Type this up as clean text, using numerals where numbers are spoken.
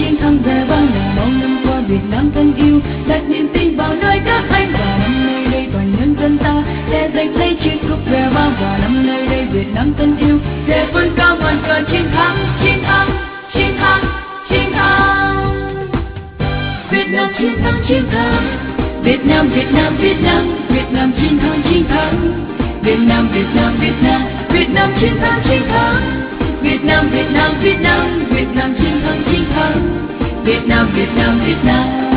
chiến thắng về bao ngày bao năm qua. Việt Nam thân yêu đặt niềm tin vào nơi các anh, và năm nay đây toàn nhân dân ta sẽ giành lấy chiếc cúp về bao. Và năm nay đây Việt Nam thân yêu sẽ vươn cao ngọn cờ chiến thắng, chiến thắng, chiến thắng, chiến thắng. Việt Nam chiến thắng, chiến thắng. Việt Nam, Việt Nam, Việt Nam, Việt Nam chiến thắng, chiến thắng. Việt Nam, Việt Nam, Việt Nam, Việt Nam chiến thắng, chiến thắng. Việt Nam, Việt Nam, Việt Nam, Việt Nam chiến thắng, chiến thắng. Việt Nam, Việt Nam, Việt Nam.